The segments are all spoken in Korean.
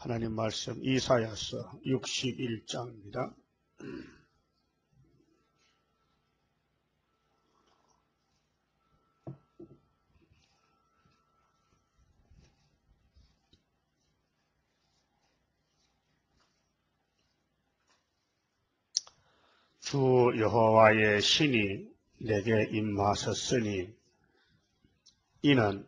하나님 말씀 이사야서 61장입니다. 주 여호와의 신이 내게 임하셨으니 이는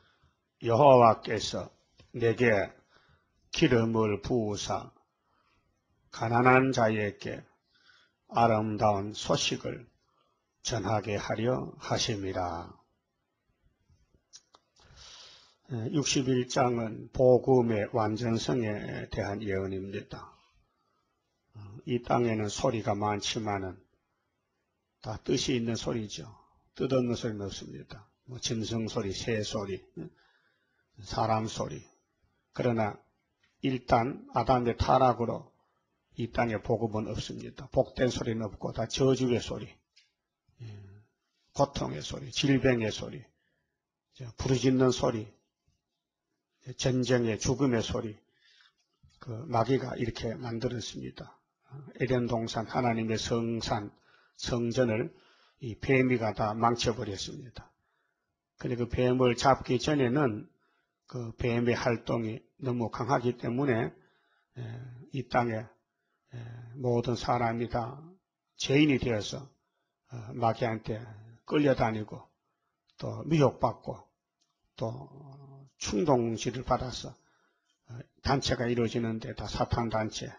여호와께서 내게 기름을 부으사 가난한 자에게 아름다운 소식을 전하게 하려 하심이라. 61장은 복음의 완전성에 대한 예언입니다. 이 땅에는 소리가 많지만은 다 뜻이 있는 소리죠. 뜻없는 소리는 없습니다. 짐승 소리, 새 소리, 사람 소리. 그러나 일단 아담의 타락으로 이 땅에 복음은 없습니다. 복된 소리는 없고 다 저주의 소리, 고통의 소리, 질병의 소리, 부르짖는 소리, 전쟁의 죽음의 소리, 그 마귀가 이렇게 만들었습니다. 에덴 동산 하나님의 성산, 성전을 이 뱀이가 다 망쳐버렸습니다. 그런데 그 뱀을 잡기 전에는 그 뱀의 활동이 너무 강하기 때문에 이 땅에 모든 사람이 다 죄인이 되어서 마귀한테 끌려다니고 또 미혹받고 또 충동질을 받아서 단체가 이루어지는데 다 사탄 단체,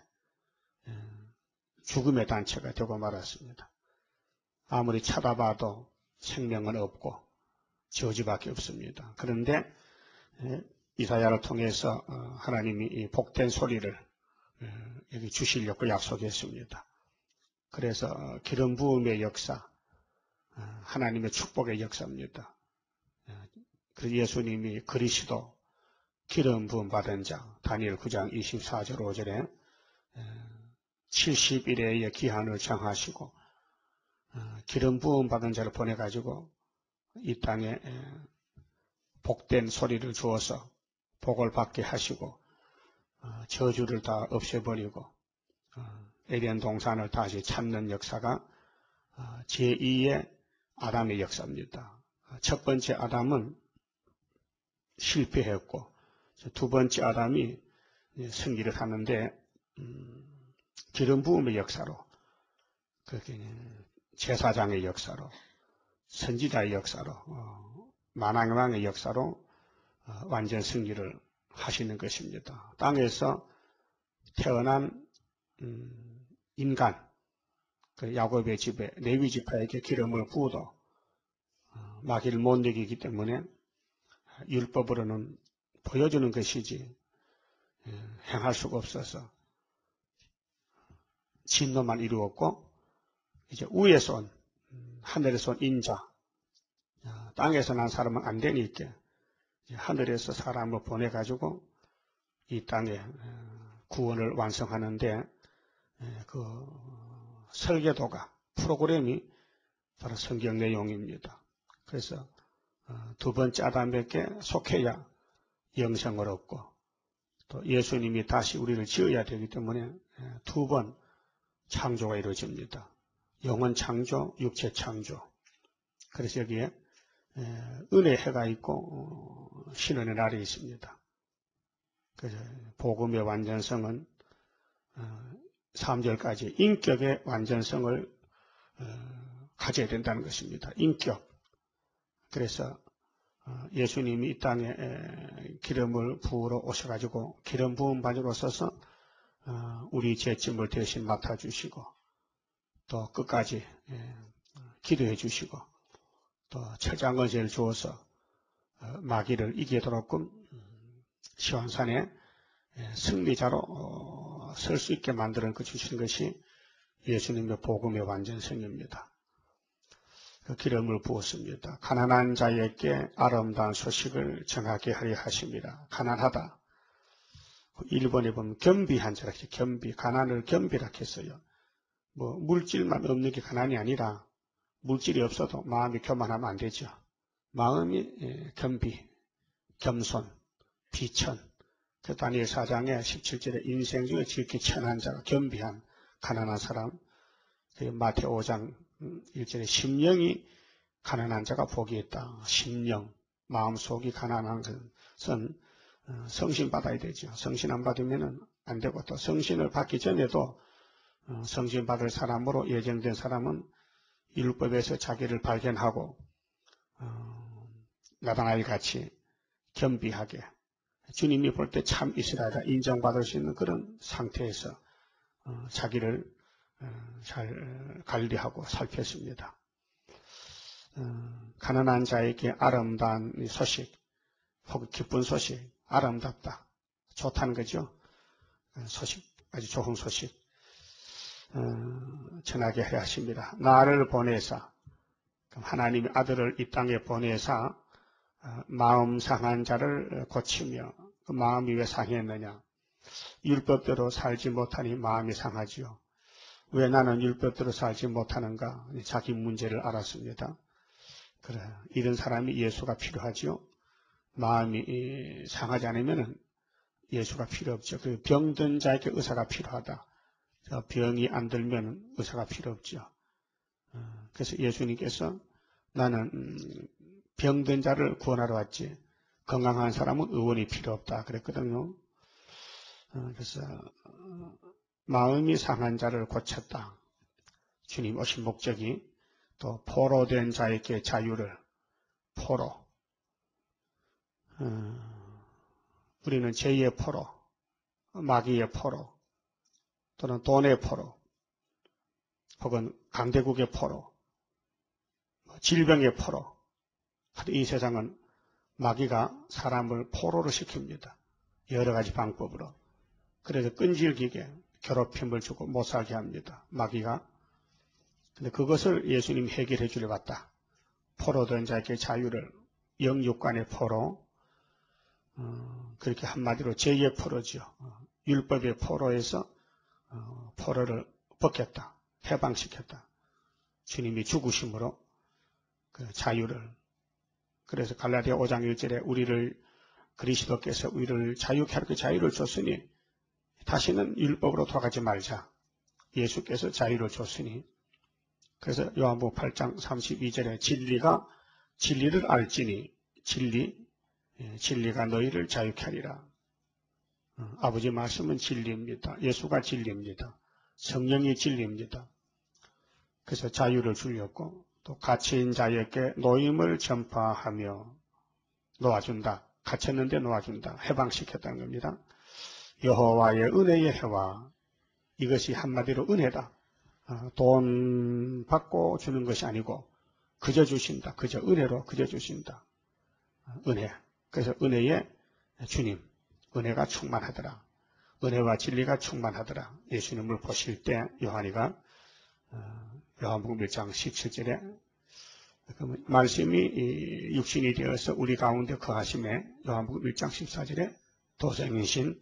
죽음의 단체가 되고 말았습니다. 아무리 찾아봐도 생명은 없고 저주밖에 없습니다. 그런데 이사야를 통해서 하나님이 이 복된 소리를 여기 주시려고 약속했습니다. 그래서 기름 부음의 역사, 하나님의 축복의 역사입니다. 그래서 예수님이 그리스도 기름 부음 받은 자, 다니엘 9장 24절 5절에 70일의 기한을 정하시고 기름 부음 받은 자를 보내가지고 이 땅에 복된 소리를 주어서 복을 받게 하시고 저주를 다 없애버리고 에덴 동산을 다시 찾는 역사가 제2의 아담의 역사입니다. 첫 번째 아담은 실패했고 두 번째 아담이 승리를 하는데 기름 부음의 역사로 그렇게 제사장의 역사로 선지자의 역사로 만왕의 역사로 완전 승리를 하시는 것입니다. 땅에서 태어난 인간, 그 야곱의 집에 레위 지파에게 기름을 부어도 마귀를 못 이기기 때문에 율법으로는 보여주는 것이지 행할 수가 없어서 진노만 이루었고 이제 위에서 온 하늘에서 온 인자, 땅에서 난 사람은 안 되니까 하늘에서 사람을 보내가지고 이 땅에 구원을 완성하는데 그 설계도가 프로그램이 바로 성경 내용입니다. 그래서 두 번째 아담에게 속해야 영생을 얻고 또 예수님이 다시 우리를 지어야 되기 때문에 두 번 창조가 이루어집니다. 영혼 창조, 육체 창조. 그래서 여기에 은혜의 해가 있고 신원의 날이 있습니다. 그래서 복음의 완전성은 3절까지 인격의 완전성을 가져야 된다는 것입니다. 인격. 그래서 예수님이 이 땅에 기름을 부으러 오셔가지고 기름 부음 바지로 서서 우리 죄짐을 대신 맡아주시고 또 끝까지 기도해 주시고 또 철장거제를 주어서 마귀를 이기도록끔 시온산에 승리자로 설 수 있게 만들어 주시는 것이 예수님의 복음의 완전성입니다. 그 기름을 부었습니다. 가난한 자에게 아름다운 소식을 전하게 하려 하십니다. 가난하다. 일본에 보면 겸비한 자라 했죠. 겸비, 가난을 겸비라 했어요. 물질만 없는 게 가난이 아니라 물질이 없어도 마음이 교만하면 안 되죠. 마음이 겸비, 겸손, 비천, 그 다니엘 4장의 17절에 인생 중에 지극히 천한 자가 겸비한 가난한 사람, 그 마태오 5장 1절에 심령이 가난한 자가 복이 있다. 심령, 마음속이 가난한 것은 성신 받아야 되죠. 성신 안 받으면 안 되고, 또 성신을 받기 전에도 성신 받을 사람으로 예정된 사람은 율법에서 자기를 발견하고 나다나엘 같이 겸비하게 주님이 볼 때 참 이스라엘이다 인정받을 수 있는 그런 상태에서 자기를 잘 관리하고 살폈습니다. 가난한 자에게 아름다운 소식, 혹은 기쁜 소식, 아름답다, 좋다는 거죠. 소식, 아주 좋은 소식 전하게 해야 하십니다. 나를 보내사, 하나님의 아들을 이 땅에 보내사 마음 상한 자를 고치며, 그 마음이 왜 상했느냐? 율법대로 살지 못하니 마음이 상하지요. 왜 나는 율법대로 살지 못하는가? 자기 문제를 알았습니다. 그래, 이런 사람이 예수가 필요하지요. 마음이 상하지 않으면 예수가 필요 없죠. 그 병든 자에게 의사가 필요하다. 병이 안 들면 의사가 필요 없죠. 그래서 예수님께서 나는 병든 자를 구원하러 왔지 건강한 사람은 의원이 필요 없다 그랬거든요. 그래서 마음이 상한 자를 고쳤다. 주님 오신 목적이 또 포로된 자에게 자유를, 포로, 우리는 죄의 포로, 마귀의 포로, 또는 돈의 포로, 혹은 강대국의 포로, 질병의 포로. 이 세상은 마귀가 사람을 포로로 시킵니다. 여러 가지 방법으로. 그래서 끈질기게 괴롭힘을 주고 못 살게 합니다. 마귀가. 근데 그것을 예수님이 해결해 주려 왔다. 포로된 자에게 자유를, 영육간의 포로, 그렇게 한마디로 죄의 포로죠. 율법의 포로에서 포로를 벗겼다. 해방시켰다. 주님이 죽으심으로 그 자유를. 그래서 갈라디아 5장 1절에 우리를 그리스도께서 우리를 자유케 하려 자유를 줬으니 다시는 율법으로 돌아가지 말자. 예수께서 자유를 줬으니. 그래서 요한복음 8장 32절에 진리를 알지니 진리가 너희를 자유케 하리라. 아버지 말씀은 진리입니다. 예수가 진리입니다. 성령이 진리입니다. 그래서 자유를 주셨고 또 갇힌 자에게 노임을 전파하며 놓아준다. 갇혔는데 놓아준다. 해방시켰다는 겁니다. 여호와의 은혜의 해와, 이것이 한마디로 은혜다. 돈 받고 주는 것이 아니고 그저 주신다. 그저 은혜로 그저 주신다. 은혜. 그래서 은혜의 주님, 은혜가 충만하더라. 은혜와 진리가 충만하더라. 예수님을 보실 때 요한이가 요한복음 1장 17절에 말씀이 육신이 되어서 우리 가운데 거하심에 요한복음 1장 14절에 도생이신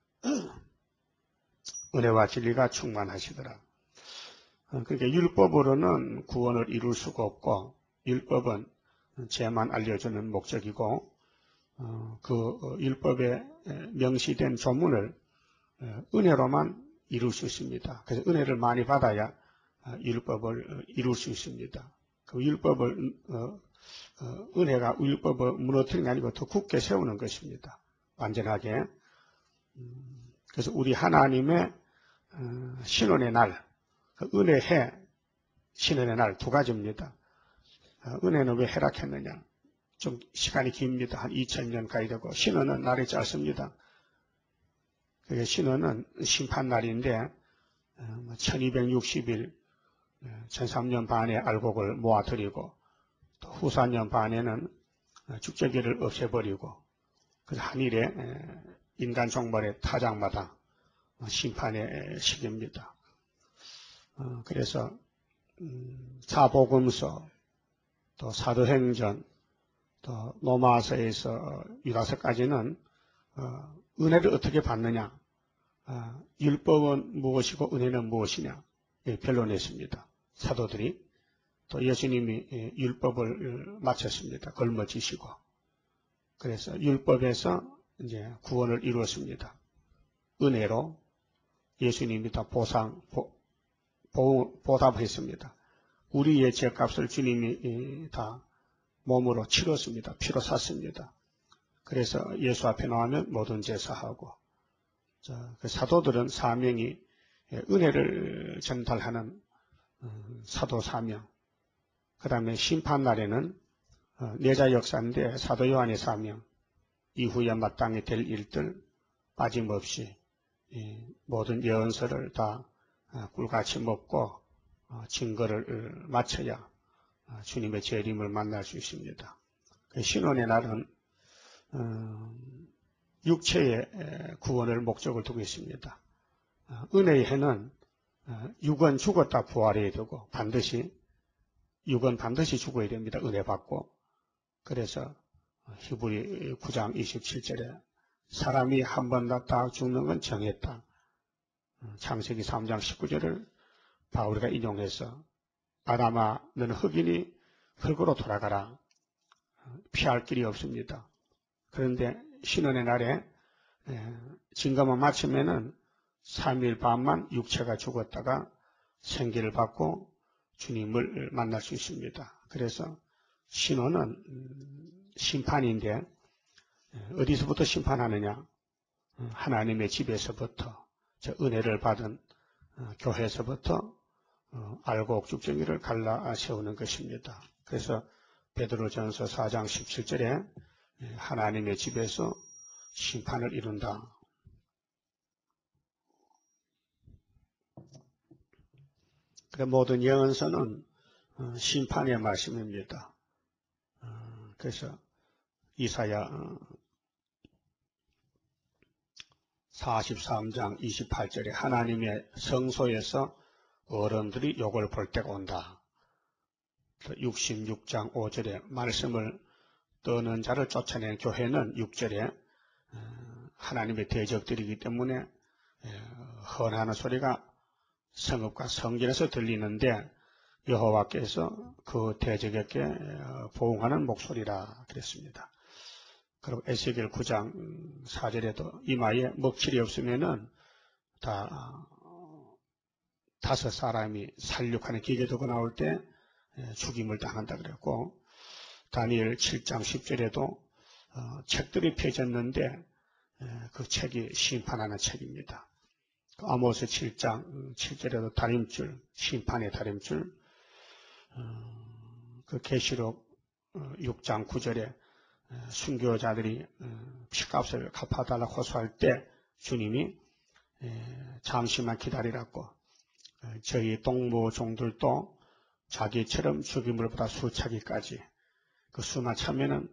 은혜와 진리가 충만하시더라. 그러니까 율법으로는 구원을 이룰 수가 없고 율법은 죄만 알려주는 목적이고 그 율법에 명시된 조문을 은혜로만 이룰 수 있습니다. 그래서 은혜를 많이 받아야 율법을 이룰 수 있습니다. 그 율법을 은혜가 율법을 무너뜨리는 게 아니고 더 굳게 세우는 것입니다. 완전하게. 그래서 우리 하나님의 신원의 날, 은혜해 신원의 날 두 가지입니다. 은혜는 왜 해락했느냐? 좀 시간이 깁니다. 한 2000년 가야 되고 신원은 날이 짧습니다. 그게 신원은 심판날인데 1260일 13년 반에 알곡을 모아드리고 또 후 4년 반에는 축제기를 없애버리고 그래서 한일에 인간 종말의 타작마다 심판의 시기입니다. 그래서 사복음서 또 사도행전 또 로마서에서 유다서까지는 은혜를 어떻게 받느냐, 율법은 무엇이고 은혜는 무엇이냐 변론했습니다. 사도들이. 또 예수님이 율법을 마쳤습니다. 걸머지시고. 그래서 율법에서 이제 구원을 이루었습니다. 은혜로 예수님이 다 보답했습니다. 우리의 죄값을 주님이 다 몸으로 치렀습니다. 피로 샀습니다. 그래서 예수 앞에 나오면 모든 죄 사하고, 그 사도들은 사명이 은혜를 전달하는 사도 사명, 그 다음에 심판날에는 내자 역사인데 사도 요한의 사명, 이후에 마땅히 될 일들 빠짐없이 모든 예언서를 다 꿀같이 먹고 증거를 마쳐야 주님의 재림을 만날 수 있습니다. 신원의 날은 육체의 구원을 목적을 두고 있습니다. 은혜의 해는 육은 죽었다 부활해야 되고 육은 반드시 죽어야 됩니다. 은혜 받고. 그래서 히브리 9장 27절에 사람이 한 번 다 죽는 건 정했다. 창세기 3장 19절을 바울이가 인용해서 아담아 너는 흙이니 흙으로 돌아가라. 피할 길이 없습니다. 그런데 신원의 날에 증거만 마치면은 3일 반만 육체가 죽었다가 생기를 받고 주님을 만날 수 있습니다. 그래서 신원은 심판인데 어디서부터 심판하느냐? 하나님의 집에서부터, 은혜를 받은 교회에서부터 알곡 죽정이를 갈라 세우는 것입니다. 그래서 베드로전서 4장 17절에 하나님의 집에서 심판을 이룬다. 그래 모든 예언서는 심판의 말씀입니다. 그래서 이사야 43장 28절에 하나님의 성소에서 어른들이 욕을 볼 때가 온다. 66장 5절에 말씀을 떠는 자를 쫓아낸 교회는 6절에 하나님의 대적들이기 때문에 헌하는 소리가 성읍과 성전에서 들리는데 여호와께서 그 대적에게 보응하는 목소리라 그랬습니다. 그리고 에스겔 9장 4절에도 이마에 먹칠이 없으면은 다섯 사람이 살육하는 기계도가 나올 때 죽임을 당한다 그랬고, 다니엘 7장 10절에도 책들이 펴졌는데 그 책이 심판하는 책입니다. 아모스 7장 7절에도 다림줄, 심판의 다림줄, 그 계시록 6장 9절에 순교자들이 피값을 갚아달라고 호소할 때 주님이 잠시만 기다리라고, 저희 동무종들도 자기처럼 죽임을 받아 수차기까지 그 수만 차면은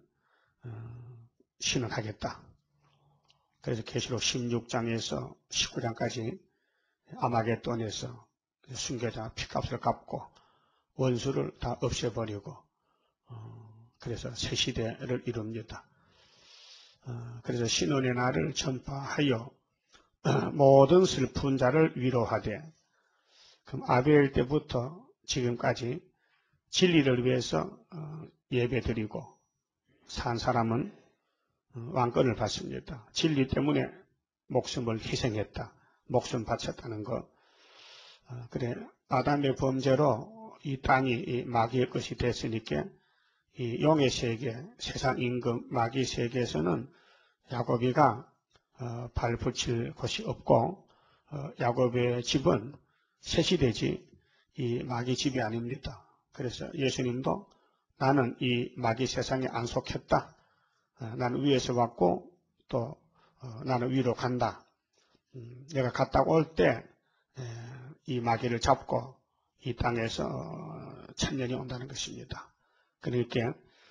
신원하겠다. 그래서 계시록 16장에서 19장까지 아마겟돈에서 순교자 피값을 갚고 원수를 다 없애버리고 그래서 새 시대를 이룹니다. 그래서 신원의 날을 전파하여 모든 슬픈 자를 위로하되, 그럼 아벨 때부터 지금까지 진리를 위해서 예배드리고 산 사람은 왕권을 받습니다. 진리 때문에 목숨을 희생했다. 목숨 바쳤다는 것. 그래 아담의 범죄로 이 땅이 마귀의 것이 됐으니까 이 용의 세계, 세상 임금 마귀 세계에서는 야곱이가 발 붙일 곳이 없고 야곱의 집은 셋이 되지 이 마귀 집이 아닙니다. 그래서 예수님도 나는 이 마귀 세상에 안 속했다. 나는 위에서 왔고 또 나는 위로 간다. 내가 갔다 올 때 이 마귀를 잡고 이 땅에서 천년이 온다는 것입니다. 그러니까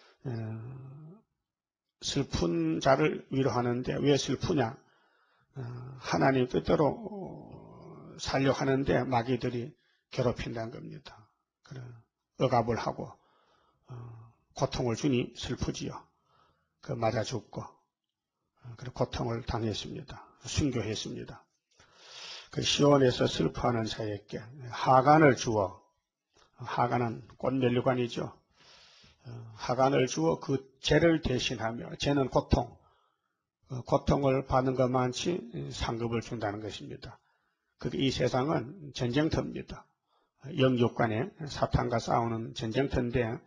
슬픈 자를 위로하는데 왜 슬프냐? 하나님 뜻대로 살려고 하는데 마귀들이 괴롭힌다는 겁니다. 그래 억압을 하고 고통을 주니 슬프지요. 그 맞아 죽고 그 고통을 당했습니다. 순교했습니다. 그 시온에서 슬퍼하는 자에게 하간을 주어, 하간은 꽃면류관이죠. 하간을 주어 그 죄를 대신하며, 죄는 고통, 고통을 받는 것만치 상급을 준다는 것입니다. 그게 이 세상은 전쟁터입니다. 영육 간에 사탄과 싸우는 전쟁터인데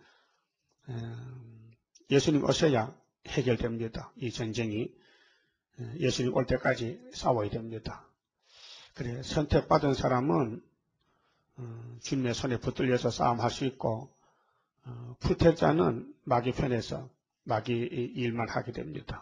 예수님 오셔야 해결됩니다. 이 전쟁이 예수님 올 때까지 싸워야 됩니다. 그래 선택받은 사람은 주님의 손에 붙들려서 싸움할 수 있고 불택자는 마귀 편에서 마귀 일만 하게 됩니다.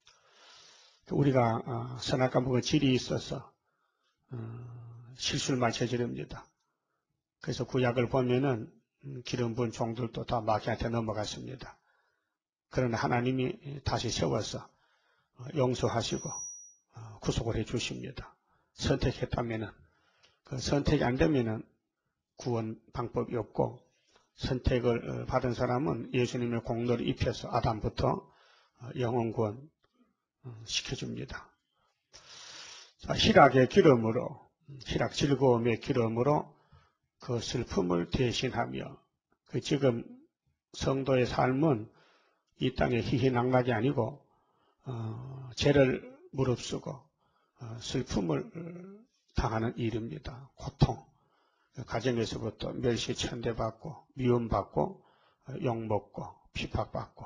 우리가 선악과 악의 질이 있어서 실수를 많이 저지릅니다. 그래서 구약을 보면은 기름 부은 종들도 다 마귀한테 넘어갔습니다. 그러나 하나님이 다시 세워서 용서하시고 구속을 해 주십니다. 선택했다면은 그 선택이 안 되면은 구원 방법이 없고 선택을 받은 사람은 예수님의 공로를 입혀서 아담부터 영원 구원 시켜줍니다. 자, 희락의 기름으로 희락 즐거움의 기름으로 그 슬픔을 대신하며 그 지금 성도의 삶은 이 땅의 희희낙락이 아니고 죄를 무릅쓰고 슬픔을 당하는 일입니다. 고통, 가정에서부터 멸시 천대받고 미움받고 욕먹고 핍박받고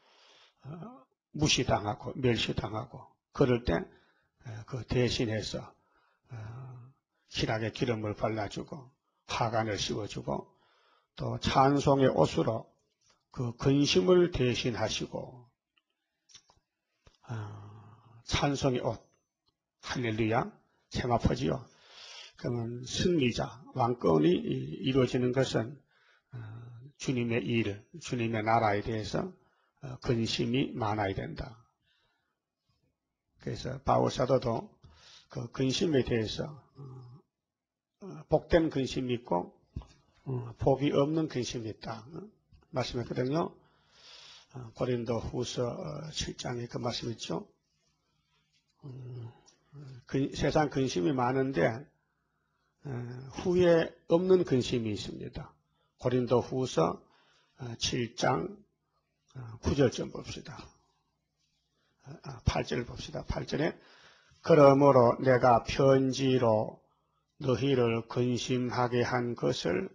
무시당하고 멸시당하고 그럴 때 그 대신해서 희락의 기름을 발라주고 하관을 씌워주고 또 찬송의 옷으로 그 근심을 대신하시고 찬송의 옷 할렐루야 세마포지요. 그러면 승리자 왕권이 이루어지는 것은 주님의 일, 주님의 나라에 대해서 근심이 많아야 된다. 그래서 바울 사도도 그 근심에 대해서 복된 근심이 있고 복이 없는 근심이 있다 말씀했거든요. 고린도 후서 7장에 그 말씀 있죠. 세상 근심이 많은데 후에 없는 근심이 있습니다. 고린도 후서 7장 9절 좀 봅시다. 8절 봅시다. 8절에 그러므로 내가 편지로 너희를 근심하게 한 것을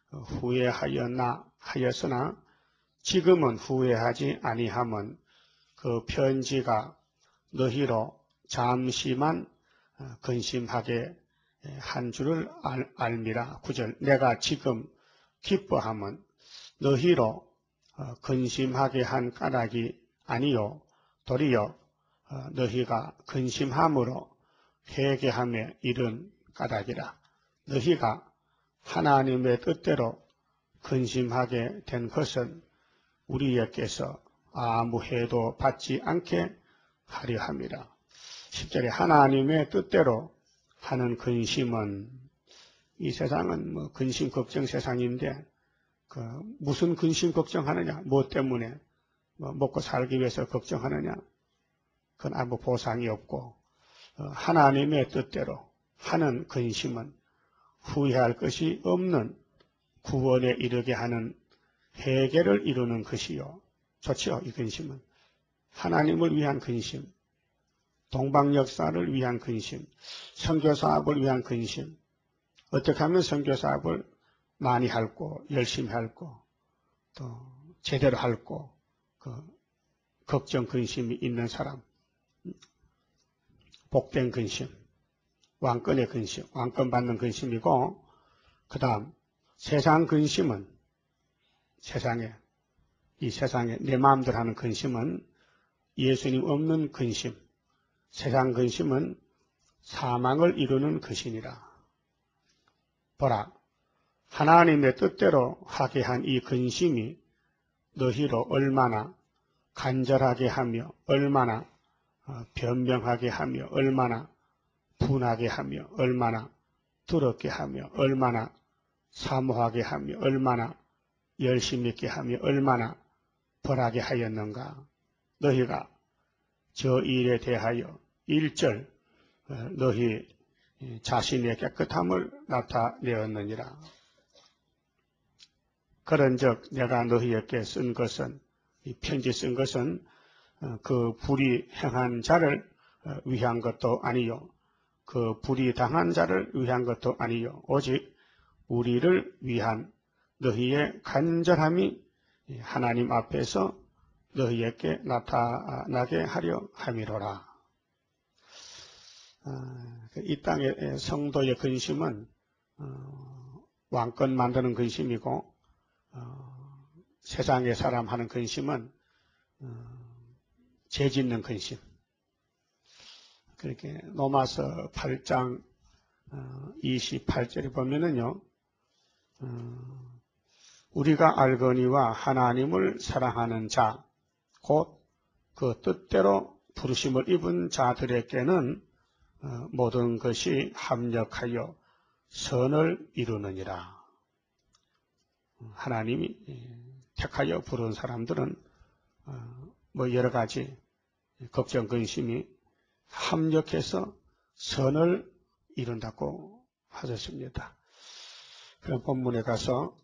후회하였으나 지금은 후회하지 아니함은 그 편지가 너희로 잠시만 근심하게 한 줄을 알미라. 9절 내가 지금 기뻐함은 너희로 근심하게 한 까닭이 아니요 도리어 너희가 근심함으로 회개하며 이른 까닭이라. 너희가 하나님의 뜻대로 근심하게 된 것은 우리에게서 아무 해도 받지 않게 하려 함이라. 10절에 하나님의 뜻대로 하는 근심은 이 세상은 뭐 근심 걱정 세상인데 무슨 근심 걱정하느냐? 뭐 때문에 먹고 살기 위해서 걱정하느냐? 그건 아무 보상이 없고 하나님의 뜻대로 하는 근심은 후회할 것이 없는 구원에 이르게 하는 회개를 이루는 것이요. 좋지요, 이 근심은. 하나님을 위한 근심, 동방역사를 위한 근심, 선교사업을 위한 근심. 어떻게 하면 선교사업을 많이 할고 열심히 할고 또 제대로 할고 걱정 근심이 있는 사람, 복된 근심, 왕권의 근심, 왕권 받는 근심이고 그 다음 세상 근심은 이 세상에 내 마음대로 하는 근심은 예수님 없는 근심, 세상 근심은 사망을 이루는 것이니라. 보라, 하나님의 뜻대로 하게 한 이 근심이 너희로 얼마나 간절하게 하며 얼마나 변명하게 하며 얼마나 분하게 하며 얼마나 두렵게 하며 얼마나 사모하게 하며 얼마나 열심 있게 하며 얼마나 벌하게 하였는가. 너희가 저 일에 대하여 1절 너희 자신의 깨끗함을 나타내었느니라. 그런즉 내가 너희에게 쓴 것은 이 편지 쓴 것은 그 불의 행한 자를 위한 것도 아니요 그 불의 당한 자를 위한 것도 아니요 오직 우리를 위한 너희의 간절함이 하나님 앞에서 너희에게 나타나게 하려 함이로라. 이 땅의 성도의 근심은 왕권 만드는 근심이고 세상의 사람 하는 근심은 죄 짓는 근심. 그렇게 로마서 8장 28절에 보면은요, 우리가 알거니와 하나님을 사랑하는 자, 곧 그 뜻대로 부르심을 입은 자들에게는 모든 것이 합력하여 선을 이루느니라. 하나님이 택하여 부른 사람들은 뭐 여러 가지 걱정, 근심이 합력해서 선을 이룬다고 하셨습니다. 그런 본문에 가서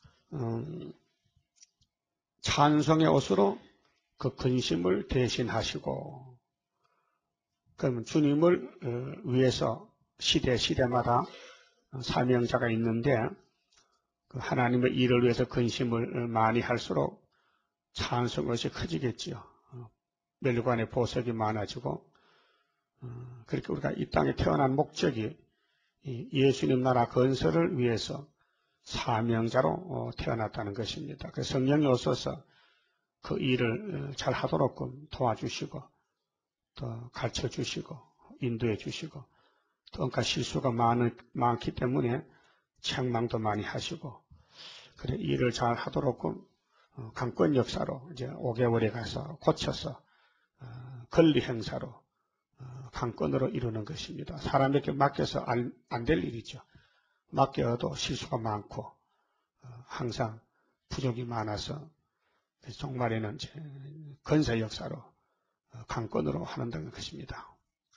찬송의 옷으로 그 근심을 대신하시고, 그러면 주님을 위해서 시대마다 사명자가 있는데 그 하나님의 일을 위해서 근심을 많이 할수록 찬송것이 커지겠지요. 멸관의 보석이 많아지고, 그렇게 우리가 이 땅에 태어난 목적이 예수님 나라 건설을 위해서 사명자로 태어났다는 것입니다. 그래서 성령이 오셔서 그 일을 잘 하도록 도와주시고 또 가르쳐 주시고 인도해 주시고 또 그러니까 실수가 많기 때문에 책망도 많이 하시고 그래 일을 잘 하도록 강권 역사로 이제 5개월에 가서 고쳐서 권리 행사로 강권으로 이루는 것입니다. 사람에게 맡겨서 안 될 일이죠. 맡겨도 실수가 많고 항상 부족이 많아서 종말에는 건설 역사로 강권으로 하는 것입니다.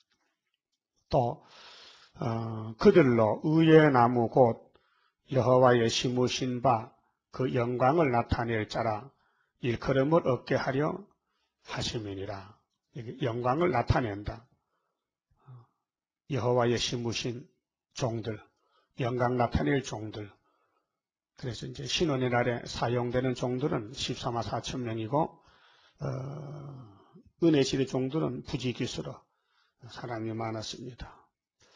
또 그들로 의의 나무 곧 여호와의 심으신 바 그 영광을 나타낼 자라 일컬음을 얻게 하려 하심이니라. 영광을 나타낸다. 여호와의 심으신 종들, 영광 나타낼 종들. 그래서 이제 신원의 날에 사용되는 종들은 14만 4천 명이고 은혜시대 종들은 부지기수로 사람이 많았습니다.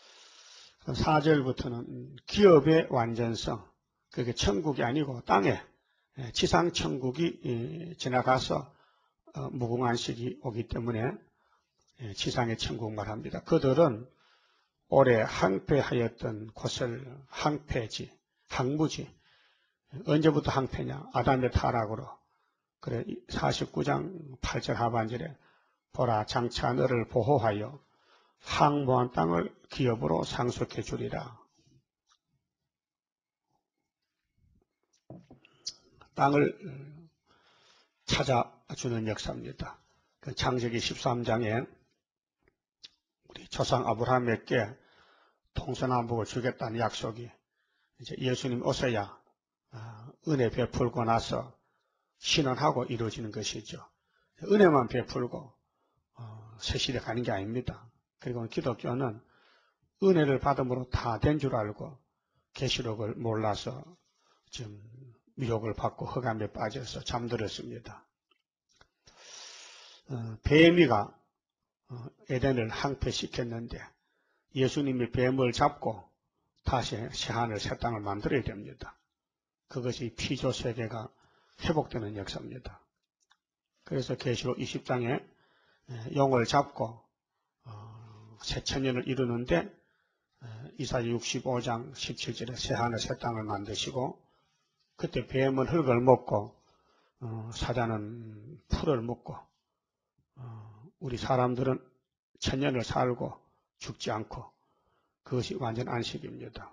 4절부터는 기업의 완전성, 그게 천국이 아니고 땅에 지상 천국이 지나가서 무궁한식이 오기 때문에 지상의 천국 말합니다. 그들은 올해 항폐하였던 곳을 항무지. 언제부터 항폐냐? 아담의 타락으로. 그래 49장 8절 하반절에 보라 장차 너를 보호하여 항모한 땅을 기업으로 상속해 주리라. 땅을 찾아주는 역사입니다. 그 창세기 13장에 우리 조상 아브라함에게 동서남북을 주겠다는 약속이 이제 예수님 오셔야 은혜 베풀고 나서 신원하고 이루어지는 것이죠. 은혜만 베풀고 새 시대 가는 게 아닙니다. 그리고 기독교는 은혜를 받음으로 다 된 줄 알고 계시록을 몰라서 지금 미혹을 받고 흑암에 빠져서 잠들었습니다. 뱀이가 에덴을 항폐시켰는데 예수님이 뱀을 잡고 다시 새하늘 새 땅을 만들어야 됩니다. 그것이 피조 세계가 회복되는 역사입니다. 그래서 계시록 20장에 용을 잡고 새 천년을 이루는데 이사야 65장 17절에 새하늘 새 땅을 만드시고 그때 뱀은 흙을 먹고 사자는 풀을 먹고 우리 사람들은 천년을 살고 죽지 않고 그것이 완전 안식입니다.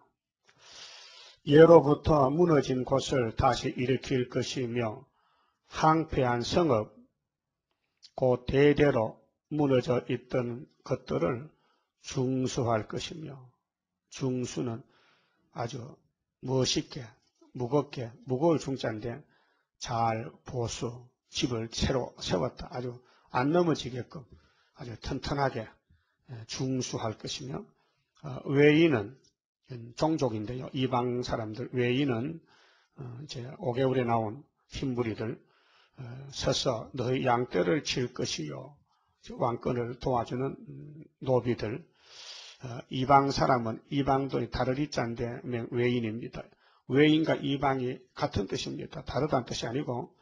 예로부터 무너진 곳을 다시 일으킬 것이며 항폐한 성읍 곧 대대로 무너져 있던 것들을 중수할 것이며 중수는 아주 멋있게 무겁게 무거울 중자인데 잘 보수 집을 새로 세웠다. 아주 안 넘어지게끔 아주 튼튼하게 중수할 것이며, 외인은 종족인데요. 이방 사람들 외인은 이제 5개월에 나온 흰부리들 서서 너희 양떼를 칠 것이요, 왕권을 도와주는 노비들. 이방 사람은 이방도 다를 이자인데 외인입니다. 외인과 이방이 같은 뜻입니다. 다르다는 뜻이 아니고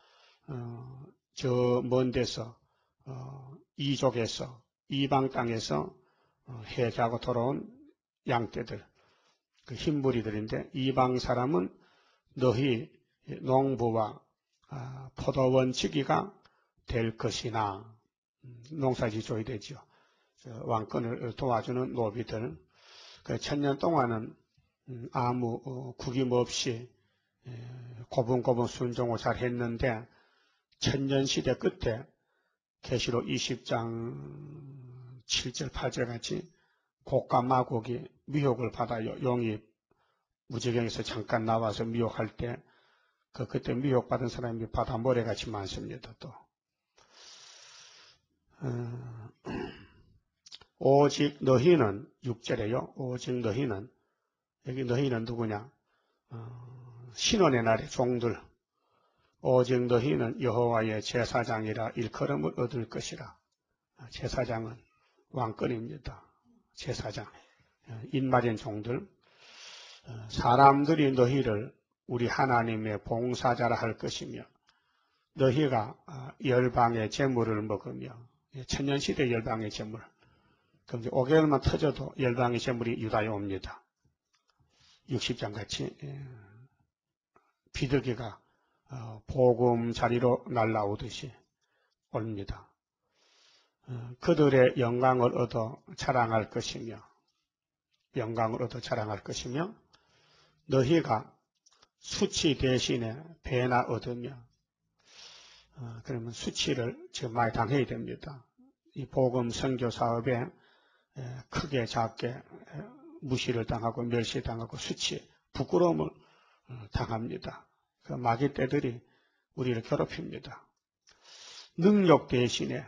저 먼 데서 이족에서 이방 땅에서 해가고 돌아온 양떼들, 그 흰부리들인데, 이방 사람은 너희 농부와 포도원 지기가 될 것이나, 농사지 줘야 되죠. 왕권을 도와주는 노비들. 그 1000년 동안은 아무 구김 없이 고분고분 순종을 잘 했는데, 천년 시대 끝에 계시록 20장 7절 8절 같이 곡과 마곡이 미혹을 받아요. 용이 무지경에서 잠깐 나와서 미혹할 때 그때 미혹받은 사람이 바다 모래같이 많습니다. 또 오직 너희는 6절에요. 오직 너희는, 여기 너희는 누구냐? 신원의 날의 종들. 오직 너희는 여호와의 제사장이라 일컬음을 얻을 것이라. 제사장은 왕권입니다. 제사장, 인마된 종들. 사람들이 너희를 우리 하나님의 봉사자라 할 것이며, 너희가 열방의 재물을 먹으며, 천년시대 열방의 재물, 그럼 이제 5개월만 터져도 열방의 재물이 유다에 옵니다. 60장 같이 비둘기가 보금자리로 날라오듯이 옵니다. 그들의 영광을 얻어 자랑할 것이며, 영광을 얻어 자랑할 것이며, 너희가 수치 대신에 배나 얻으며, 그러면 수치를 지금 많이 당해야 됩니다. 이 복음 선교 사업에 크게 작게 무시를 당하고 멸시당하고 수치, 부끄러움을 당합니다. 그 마귀 떼들이 우리를 괴롭힙니다. 능력 대신에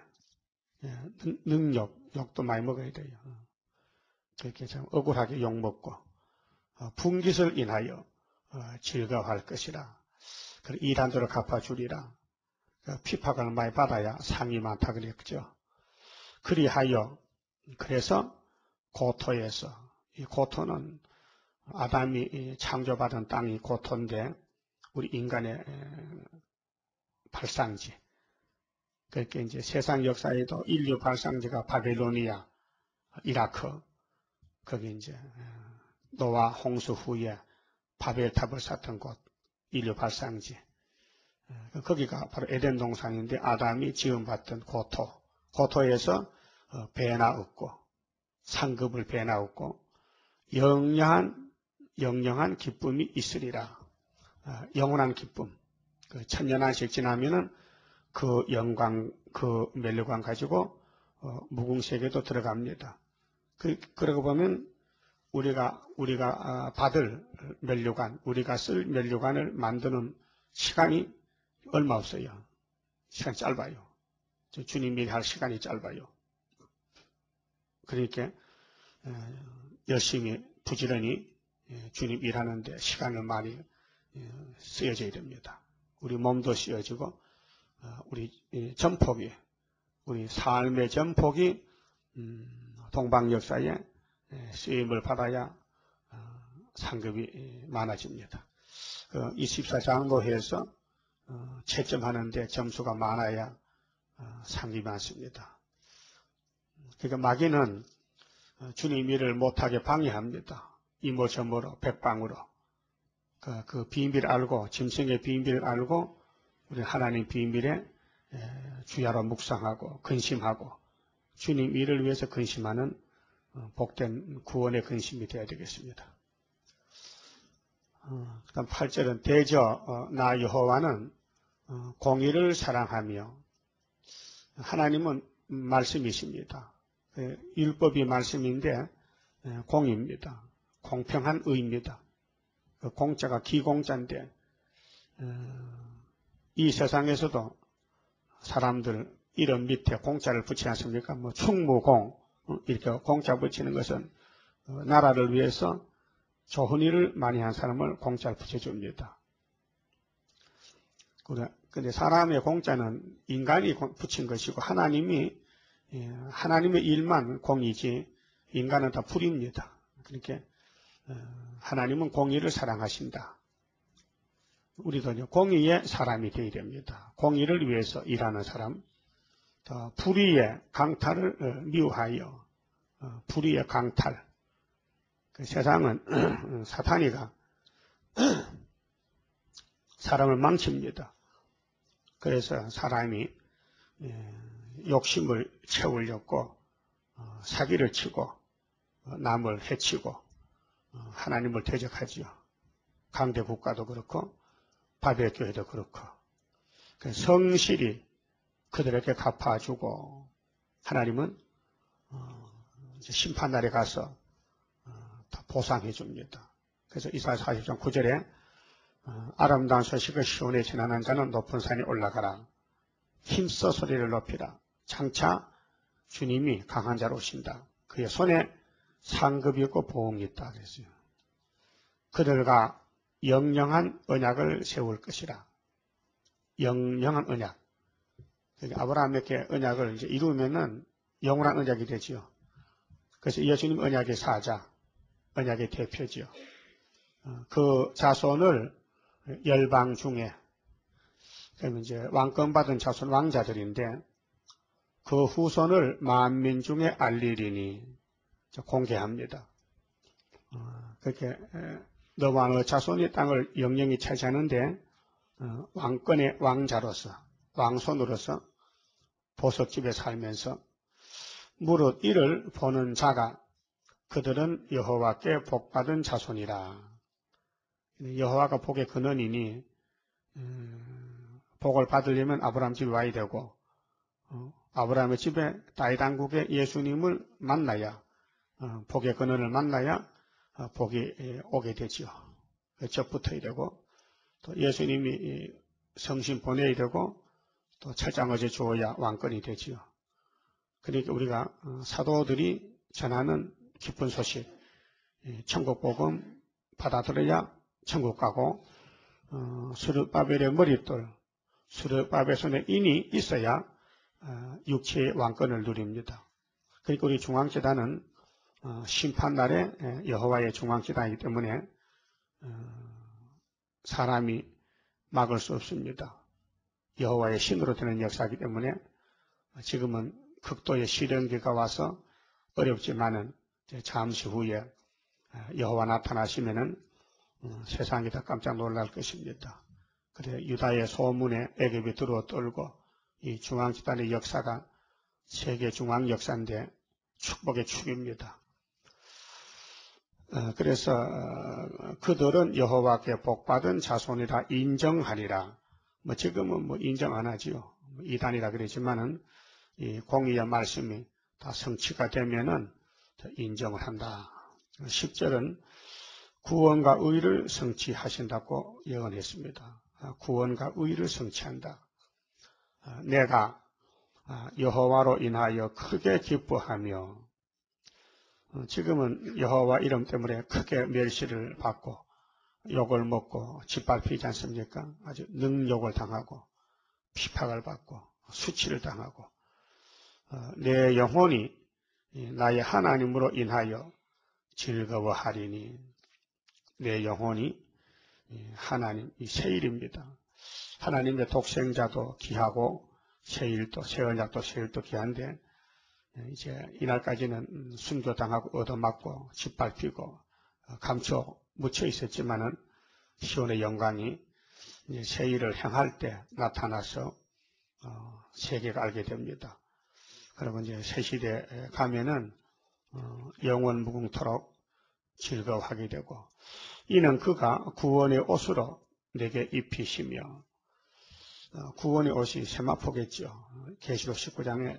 욕도 많이 먹어야 돼요. 그렇게 참 억울하게 욕먹고 분깃을 인하여 즐거워할 것이라. 이단도를 갚아주리라. 피파를 많이 받아야 상이 많다 그랬죠. 그리하여, 그래서 고토에서, 이 고토는 아담이 창조받은 땅이 고토인데 우리 인간의 발상지. 그렇게 이제 세상 역사에도 인류 발상지가 바벨로니아, 이라크, 거기 이제 노아 홍수 후에 바벨탑을 쌓던 곳, 인류 발상지. 거기가 바로 에덴 동산인데 아담이 지음받던 고토. 고토에서 배나 얻고, 상급을 배나 얻고, 영영한 기쁨이 있으리라. 영원한 기쁨. 그 천년한씩 지나면은 그 영광, 그 멸류관 가지고 무궁세계도 들어갑니다. 그러고 보면 우리가 받을 멸류관, 우리가 쓸 멸류관을 만드는 시간이 얼마 없어요. 시간이 짧아요. 주님이 할 시간이 짧아요. 그러니까 열심히 부지런히 주님 일하는데 시간을 많이 쓰여져야 됩니다. 우리 몸도 쓰여지고 우리 전폭이, 우리 삶의 전폭이 동방 역사에 쓰임을 받아야 상급이 많아집니다. 24장로회에서 채점하는데 점수가 많아야 상이 많습니다. 그러니까 마귀는 주님 일을 못하게 방해합니다. 이모저모로 백방으로. 그 비밀을 알고, 짐승의 비밀을 알고 우리 하나님 비밀에 주야로 묵상하고 근심하고 주님 일을 위해서 근심하는 복된 구원의 근심이 되어야 되겠습니다. 그다음 8절은 대저 나 여호와는 공의를 사랑하며, 하나님은 말씀이십니다. 율법이 말씀인데 공입니다. 공평한 의입니다. 그 공자가 기공자인데 이 세상에서도 사람들 이름 밑에 공자를 붙이지 않습니까? 뭐 충무공 이렇게 공자 붙이는 것은 나라를 위해서 좋은 일을 많이 한 사람을 공자를 붙여줍니다. 근데 사람의 공자는 인간이 붙인 것이고 하나님의 일만 공이지 인간은 다 불입니다. 그렇게 하나님은 공의를 사랑하신다. 우리도 공의의 사람이 되어야 됩니다. 공의를 위해서 일하는 사람, 불의의 강탈을 미워하여 불의의 강탈. 세상은 사탄이가 사람을 망칩니다. 그래서 사람이 욕심을 채우려고 사기를 치고 남을 해치고 하나님을 대적하지요. 강대 국가도 그렇고 바벨교회도 그렇고 성실히 그들에게 갚아주고 하나님은 심판날에 가서 다 보상해 줍니다. 그래서 이사야 40장 9절에 아름다운 소식을 시온에 전하는 자는 높은 산에 올라가라. 힘써 소리를 높이라. 장차 주님이 강한 자로 오신다. 그의 손에 상급이 있고 보응이 있다. 그랬어요. 그들과 영영한 언약을 세울 것이라. 영영한 언약. 그러니까 아브라함에게 언약을 이제 이루면은 영원한 언약이 되지요. 그래서 예수님 언약의 사자, 언약의 대표지요. 그 자손을 열방 중에, 그러면 이제 왕권 받은 자손 왕자들인데, 그 후손을 만민 중에 알리리니 공개합니다. 그렇게 너와 너 자손이 땅을 영영히 차지하는데 왕권의 왕자로서 왕손으로서 보석집에 살면서 무릇 이를 보는 자가 그들은 여호와께 복받은 자손이라. 여호와가 복의 근원이니 복을 받으려면 아브라함 집에 와야 되고 아브라함의 집에 다윗 왕국의 예수님을 만나야 복의 근원을 만나야 복이 오게 되지요. 접붙어야 되고 또 예수님이 성신 보내야 되고 또 철장어제 주어야 왕권이 되지요. 그러니까 우리가 사도들이 전하는 기쁜 소식, 천국 복음 받아들여야 천국 가고 스룹바벨의 머릿돌, 스룹바벨 손에 인이 있어야 육체의 왕권을 누립니다. 그러니까 우리 중앙제단은 심판날에 여호와의 중앙제단이기 때문에 사람이 막을 수 없습니다. 여호와의 신으로 되는 역사이기 때문에 지금은 극도의 시련기가 와서 어렵지만은 잠시 후에 여호와 나타나시면은 세상이 다 깜짝 놀랄 것입니다. 그래 유다의 소문에 애굽이 들어와 떨고 이 중앙제단의 역사가 세계 중앙 역사인데 축복의 축입니다. 그래서 그들은 여호와께 복받은 자손이라 인정하리라. 뭐 지금은 뭐 인정 안 하지요. 이단이라 그러지만은 이 공의의 말씀이 다 성취가 되면은 인정을 한다. 10절은 구원과 의를 성취하신다고 예언했습니다. 구원과 의를 성취한다. 내가 여호와로 인하여 크게 기뻐하며 지금은 여호와 이름 때문에 크게 멸시를 받고 욕을 먹고 짓밟히지 않습니까? 아주 능욕을 당하고 피팍을 받고 수치를 당하고 내 영혼이 나의 하나님으로 인하여 즐거워하리니 내 영혼이 하나님 이 세일입니다. 하나님의 독생자도 귀하고 세일도 새언약도 세일도 귀한데 이제 이날까지는 순교당하고 얻어맞고 짓밟히고 감춰 묻혀 있었지만은 시온의 영광이 세일을 행할 때 나타나서 세계가 알게 됩니다. 그리고 이제 새 시대에 가면은 영원 무궁토록 즐거워하게 되고 이는 그가 구원의 옷으로 내게 입히시며 구원의 옷이 세마포겠죠. 계시록 19장에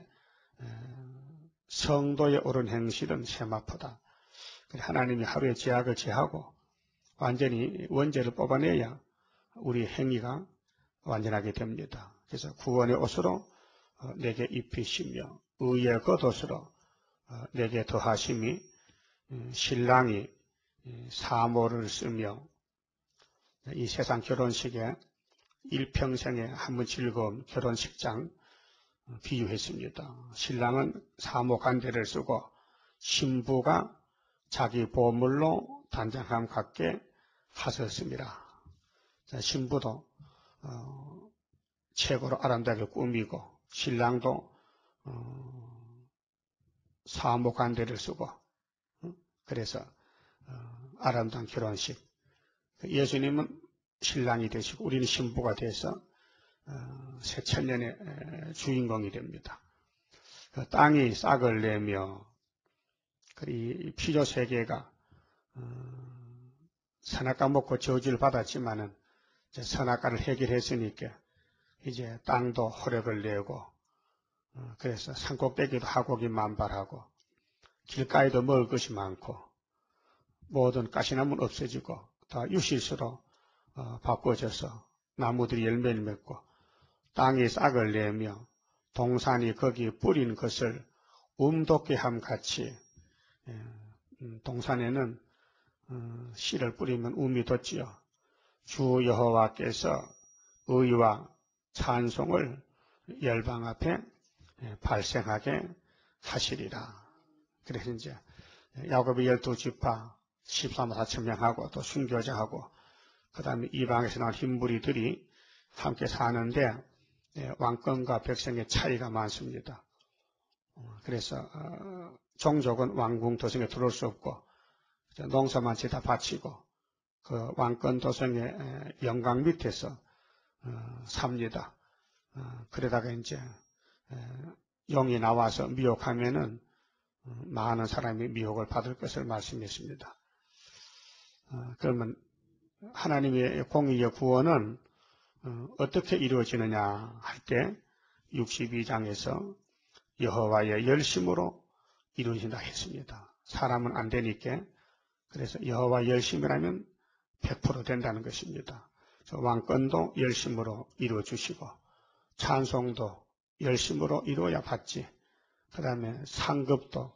성도의 옳은 행실은 세마포다. 하나님이 하루에 죄악을 제하고 완전히 원죄를 뽑아내야 우리 행위가 완전하게 됩니다. 그래서 구원의 옷으로 내게 입히시며 의의 겉옷으로 내게 더하심이 신랑이 사모를 쓰며 이 세상 결혼식에 일평생에 한번 즐거운 결혼식장 비유했습니다. 신랑은 사모 간대를 쓰고 신부가 자기 보물로 단장함 같게 하셨습니다. 신부도 최고로 아름답게 꾸미고 신랑도 사모 간대를 쓰고 그래서 아름다운 결혼식. 예수님은 신랑이 되시고 우리는 신부가 돼서 새 천년의 주인공이 됩니다. 땅이 싹을 내며 이 피조 세계가 선악과 먹고 저주를 받았지만은 이제 선악과를 해결했으니까 이제 땅도 호력을 내고 그래서 산꼭대기도 하곡이 만발하고 길가에도 먹을 것이 많고 모든 가시나무는 없어지고 다 유실수로 바꿔져서 나무들이 열매를 맺고 땅이 싹을 내며 동산이 거기 뿌린 것을 움돋게 함 같이 동산에는 씨를 뿌리면 움이 돋지요. 주 여호와께서 의와 찬송을 열방 앞에 발생하게 하시리라. 그래서 이제 야곱의 12지파 14만 4천 명하고 또 순교자하고 그 다음에 이방에서 나온 흰부리들이 함께 사는데 왕권과 백성의 차이가 많습니다. 그래서 종족은 왕궁 도성에 들어올 수 없고 농사만 지다 바치고 그 왕권 도성의 영광 밑에서 삽니다. 그러다가 이제 용이 나와서 미혹하면은 많은 사람이 미혹을 받을 것을 말씀했습니다. 그러면 하나님의 공의의 구원은 어떻게 이루어지느냐 할 때 62장에서 여호와의 열심으로 이루어진다 했습니다. 사람은 안 되니까 그래서 여호와 열심이라면 100% 된다는 것입니다. 왕권도 열심으로 이루어 주시고 찬송도 열심으로 이루어야 받지. 그 다음에 상급도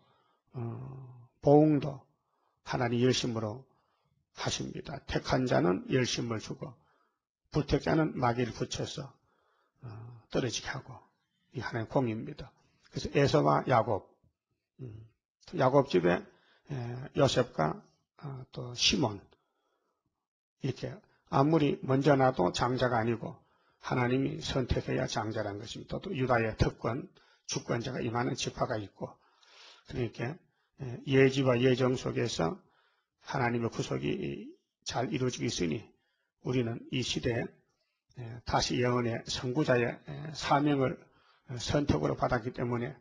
보응도 하나님 열심으로 하십니다. 택한 자는 열심을 주고 불택자는 마귀를 붙여서 떨어지게 하고 이 하나님 공입니다. 그래서 에서와 야곱, 야곱 집에 요셉과 또 시몬 이렇게 아무리 먼저 나도 장자가 아니고 하나님이 선택해야 장자라는 것입니다. 또 유다의 특권, 주권자가 임하는 지파가 있고 그러니까 예지와 예정 속에서 하나님의 구속이 잘 이루어지고 있으니 우리는 이 시대에 다시 영혼의 선구자의 사명을 선택으로 받았기 때문에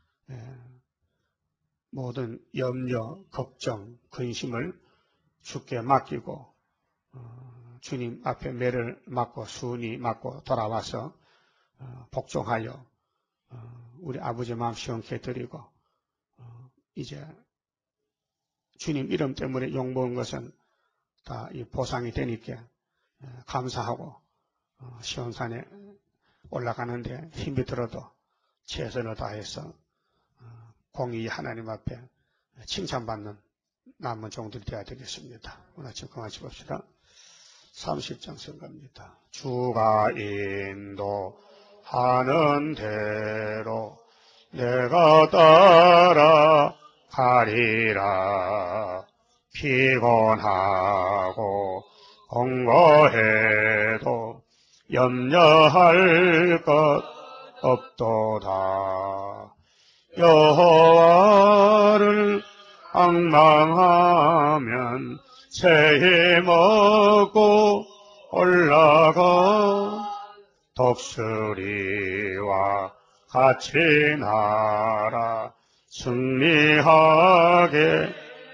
모든 염려, 걱정, 근심을 주께 맡기고 주님 앞에 매를 맞고 순히 맞고 돌아와서 복종하여 우리 아버지 마음 시원케 드리고 이제 주님 이름 때문에 욕먹은 것은 다 이 보상이 되니까 감사하고 시온산에 올라가는데 힘이 들어도 최선을 다해서 공의 하나님 앞에 칭찬받는 남은 종들이 되어야 되겠습니다. 오늘 아침 그만치 봅시다. 30장 선가입니다. 주가 인도하는 대로 내가 따라가리라. 피곤하고 공고해도 염려할 것 없도다. 여호와를 앙망하면 새 힘 얻고 올라가 독수리와 같이 날아 승리하게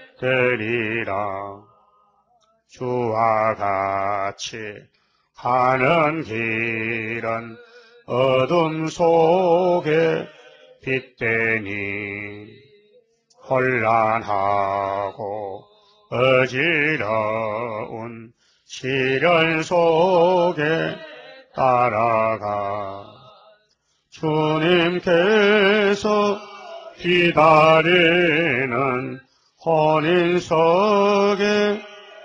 되리라. 주와 같이 가는 길은 어둠 속에 빛되니 혼란하고 어지러운 시련 속에 따라가 주님께서 기다리는 혼인석에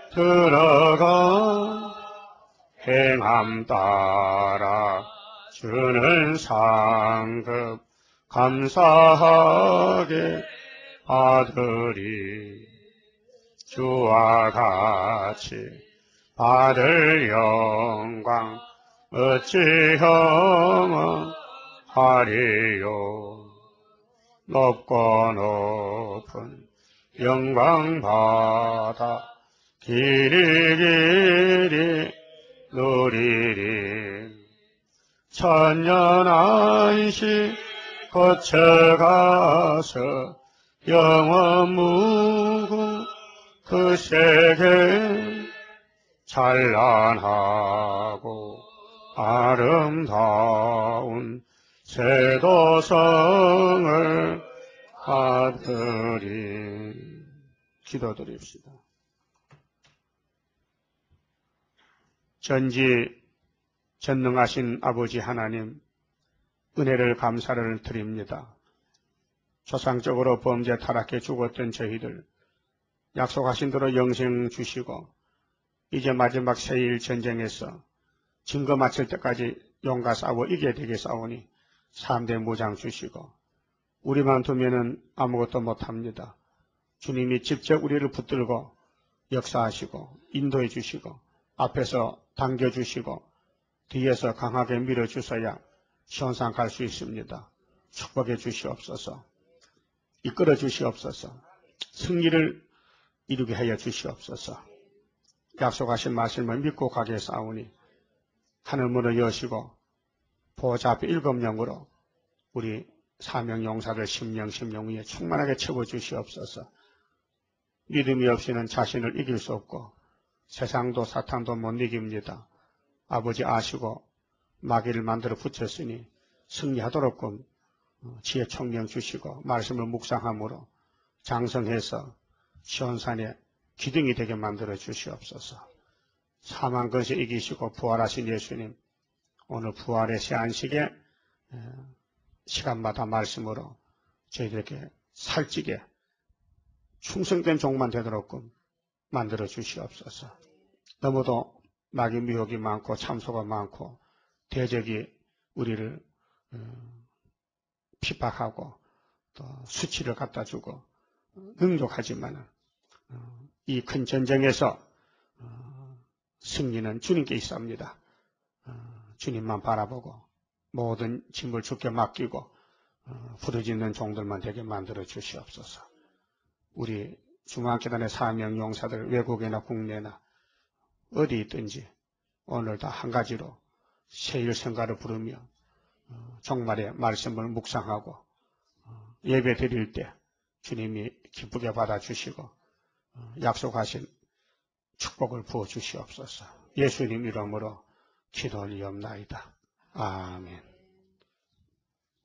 들어가 행함 따라 주는 상급 감사하게 받으리. 주와 같이 받을 영광 어찌 혐오하리요. 높고 높은 영광 받아 길이 누리리. 천년 안식 거쳐가서 영원 무궁 그 세계 찬란하고 아름다운 세도성을 받으리. 기도드립시다. 전능하신 아버지 하나님, 은혜를 감사를 드립니다. 조상적으로 범죄 타락해 죽었던 저희들, 약속하신 대로 영생 주시고 이제 마지막 세일 전쟁에서 증거 마칠 때까지 용과 싸워 이겨야 되겠사오니 3대 무장 주시고 우리만 두면은 아무것도 못합니다. 주님이 직접 우리를 붙들고 역사하시고 인도해 주시고 앞에서 당겨주시고 뒤에서 강하게 밀어주셔야 시온산 갈 수 있습니다. 축복해 주시옵소서. 이끌어 주시옵소서. 승리를 이루게 하여 주시옵소서. 약속하신 말씀을 믿고 가겠사오니 하늘 문을 여시고 보호자 앞에 7영으로 우리 사명 용사들 심령 위에 충만하게 채워주시옵소서. 믿음이 없이는 자신을 이길 수 없고 세상도 사탄도 못 이깁니다. 아버지 아시고 마귀를 만들어 붙였으니 승리하도록끔 지혜 총명 주시고 말씀을 묵상함으로 장성해서 시온산의 기둥이 되게 만들어 주시옵소서. 사망 것에 이기시고 부활하신 예수님, 오늘 부활의 새안식에 시간마다 말씀으로 저희들에게 살찌게 충성된 종만 되도록끔 만들어 주시옵소서. 너무도 마귀 미혹이 많고 참소가 많고 대적이 우리를 핍박하고 또 수치를 갖다 주고 능욕하지만 이 큰 전쟁에서 승리는 주님께 있습니다. 주님만 바라보고 모든 짐을 주께 맡기고 부르짖는 종들만 되게 만들어 주시옵소서. 우리 중앙기단의 사명 용사들 외국이나 국내나 어디 있든지 오늘 다 한 가지로 세일성가를 부르며 종말의 말씀을 묵상하고 예배 드릴 때 주님이 기쁘게 받아주시고 약속하신 축복을 부어주시옵소서. 예수님 이름으로 기도 올리옵나이다. 아멘.